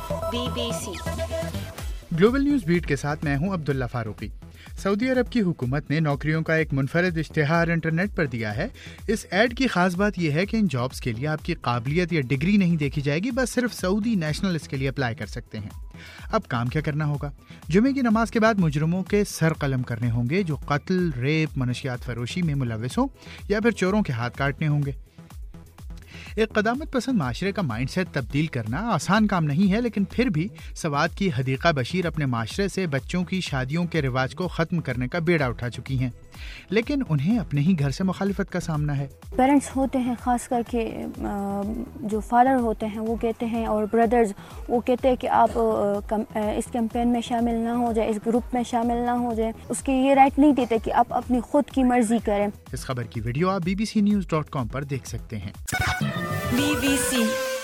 BBC global news beat के साथ मैं हूं अब्दुल्ला फारूकी। सऊदी अरब की हुकूमत ने नौकरियों का एक मुनफरद इश्तिहार इंटरनेट पर दिया है। इस ऐड की खास बात यह है कि इन जॉब्स के लिए आपकी काबिलियत या डिग्री नहीं देखी जाएगी, बस सिर्फ सऊदी नेशनल इसके लिए अप्लाई कर सकते हैं। अब काम क्या करना होगा? जुमे की नमाज के बाद मुजरिमों के सर कलम करने होंगे जो कत्ल, रेप, मनशियात फरोशी में मुलव्विस हों, या फिर चोरों के हाथ काटने होंगे। एक क़दामत पसंद माशरे का माइंड सेट तब्दील करना आसान काम नहीं है, लेकिन फिर भी सवाद की हदीक़ा बशीर अपने माशरे से बच्चों की शादियों के रिवाज को ख़त्म करने का बेड़ा उठा चुकी हैं, लेकिन उन्हें अपने ही घर से मुखालिफत का सामना है। पेरेंट्स होते हैं, ख़ास करके जो फादर होते हैं वो कहते हैं, और ब्रदर्स वो कहते हैं कि आप इस कैंपेन में शामिल ना हो जाए, इस ग्रुप में शामिल ना हो जाए। उसकी ये राइट नहीं देते कि आप अपनी खुद की मर्जी करें। इस खबर की वीडियो आप bbcnews.com पर देख सकते हैं। BBC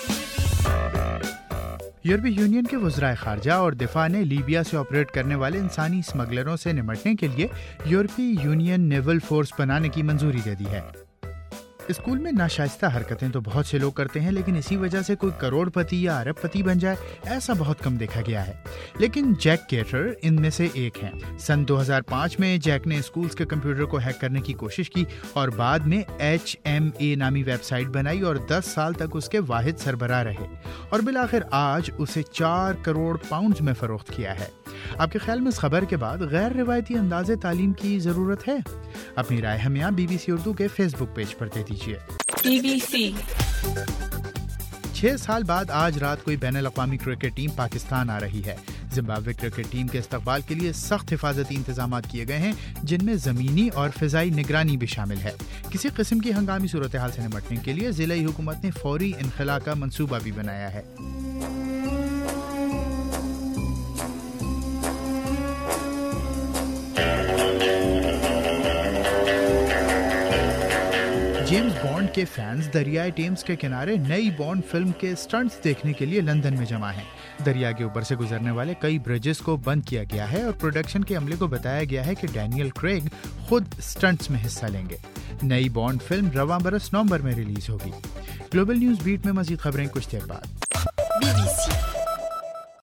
यूरोपीय यूनियन के वज़राए ख़ारजा और दिफा ने लीबिया से ऑपरेट करने वाले इंसानी स्मगलरों से निपटने के लिए यूरोपीय यूनियन नेवल फोर्स बनाने की मंजूरी दे दी है। स्कूल में नाशाइस्ता हरकतें तो बहुत से लोग करते हैं, लेकिन इसी वजह से कोई करोड़पति या अरबपति बन जाए, ऐसा बहुत कम देखा गया है। लेकिन जैक केटर इनमें से एक हैं। सन 2005 में जैक ने स्कूल्स के कंप्यूटर को हैक करने की कोशिश की और बाद में HMA नामी वेबसाइट बनाई और 10 साल तक उसके वाहिद सरबराह रहे, और बिलाखिर आज उसे 4 करोड़ पाउंड में फरोख्त किया है। आपके ख्याल में इस खबर के बाद गैर रिवायती अंदाज़े तालीम की ज़रूरत है? अपनी राय हमें यहाँ BBC उर्दू के फेसबुक पेज पर दे दीजिए। BBC 6 साल बाद आज रात कोई बैनुल अक़वामी क्रिकेट टीम पाकिस्तान आ रही है। जिम्बाब्वे क्रिकेट टीम के इस्तकबाल के लिए सख्त हिफाजती इंतजाम किए गए हैं, जिनमें ज़मीनी और फ़िज़ाई निगरानी भी शामिल है। किसी किस्म की हंगामी सूरत हाल से निपटने के लिए ज़िलाई हुकूमत ने फौरी इनखला का मंसूबा भी बनाया है। जेम्स बॉन्ड के फैंस दरियाई टेम्स के किनारे नई बॉन्ड फिल्म के स्टंट्स देखने के लिए लंदन में जमा हैं। दरिया के ऊपर से गुजरने वाले कई ब्रिजेस को बंद किया गया है और प्रोडक्शन के अमले को बताया गया है कि डैनियल क्रेग खुद स्टंट्स में हिस्सा लेंगे। नई बॉन्ड फिल्म रवां बरस नवंबर में रिलीज होगी। ग्लोबल न्यूज़ बीट में मज़ीद खबरें कुछ देर बाद। BBC